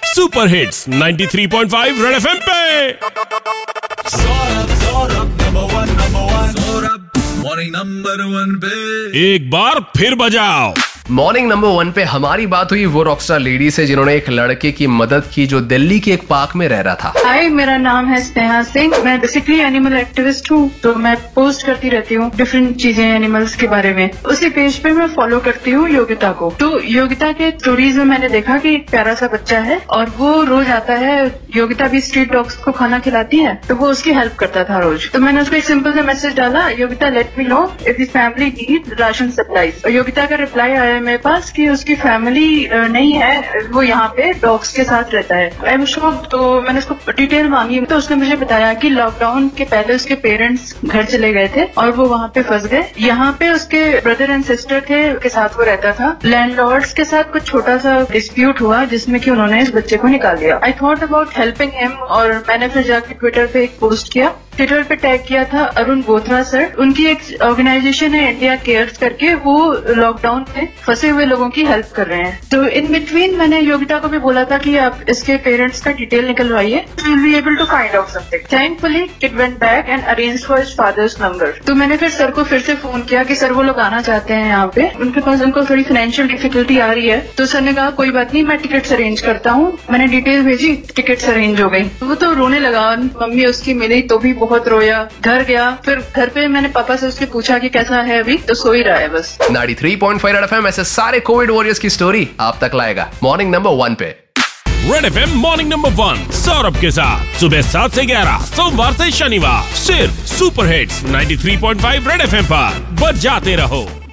Super hits 93.5 Red FM पे। Morning number 1 पे एक बार फिर बजाओ। मॉर्निंग नंबर 1 पे हमारी बात हुई वो रॉकस्टार लेडी से जिन्होंने एक लड़के की मदद की जो दिल्ली के एक पार्क में रह रहा था। हाय, मेरा नाम है स्नेहा सिंह। मैं बेसिकली एनिमल एक्टिविस्ट हूँ, तो मैं पोस्ट करती रहती हूँ डिफरेंट चीजें एनिमल्स के बारे में। उसी पेज पे मैं फॉलो करती हूँ योगिता को। तो योगिता के स्टोरीज में मैंने देखा कि एक प्यारा सा बच्चा है और वो रोज आता है। योगिता भी स्ट्रीट डॉग्स को खाना खिलाती है, तो वो उसकी हेल्प करता था रोज। तो मैंने उसको एक सिंपल सा मैसेज डाला, Yogita let me know if the family need ration supplies. और योगिता का रिप्लाई आया मेरे पास कि उसकी फैमिली नहीं है, वो यहाँ पे डॉग्स के साथ रहता है। I am shocked. तो मैंने उसको डिटेल मांगी तो उसने मुझे बताया कि लॉकडाउन के पहले उसके पेरेंट्स घर चले गए थे और वो वहाँ पे फंस गए। यहाँ पे उसके ब्रदर एंड सिस्टर थे, उनके साथ वो रहता था। लैंडलॉर्ड्स के साथ कुछ छोटा सा डिस्प्यूट हुआ जिसमें कि उन्होंने इस बच्चे को निकाल दिया। I thought about helping him और मैंने फिर जाके ट्विटर पे एक पोस्ट किया। ट्विटर पे टैग किया था अरुण बोथरा सर। उनकी एक ऑर्गेनाइजेशन है इंडिया केयर्स करके, वो लॉकडाउन में फंसे हुए लोगों की हेल्प कर रहे हैं। तो इन बिटवीन मैंने योगिता को भी बोला था कि आप इसके पेरेंट्स का डिटेल निकलवाइए, will be able to find out something. Thankfully it went back and arrange for his father's number. तो मैंने फिर सर को फिर से फोन किया कि सर वो लोग आना चाहते हैं यहाँ पे, उनके पास उनको थोड़ी फाइनेंशियल डिफिकल्टी आ रही है। तो सर ने कहा कोई बात नहीं, मैं टिकट्स अरेंज करता हूँ। मैंने डिटेल भेजी, टिकट्स अरेंज हो गई। वो तो रोने लगा, मम्मी उसकी मिली तो भी बहुत रोया। घर गया, फिर घर पे मैंने पापा से उसके पूछा कि कैसा है अभी, तो सो ही रहा है बस। 93.5 रेड एफएम ऐसे सारे कोविड वॉरियर्स की स्टोरी आप तक लाएगा मॉर्निंग नंबर 1 पे। Red FM morning number 1 Saurabh के साथ सुबह 7 से 11 सोमवार से शनिवार सिर्फ सुपर हिट्स 93.5 रेड एफएम पर बजाते रहो।